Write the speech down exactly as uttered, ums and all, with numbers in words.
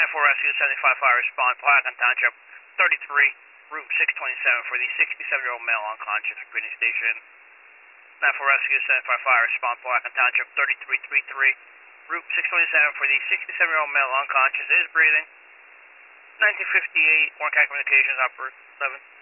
nine four Rescue seventy-five Fire Respond, Palacan Township thirty-three, Route six twenty-seven for the sixty-seven-year-old male unconscious at Greening Station. nine four Rescue seventy-five Fire Respond, Palacan Township thirty-three thirty-three, Route six twenty-seven for the sixty-seven-year-old male unconscious is breathing. nineteen fifty-eight, Warren County Communications, Operator seven.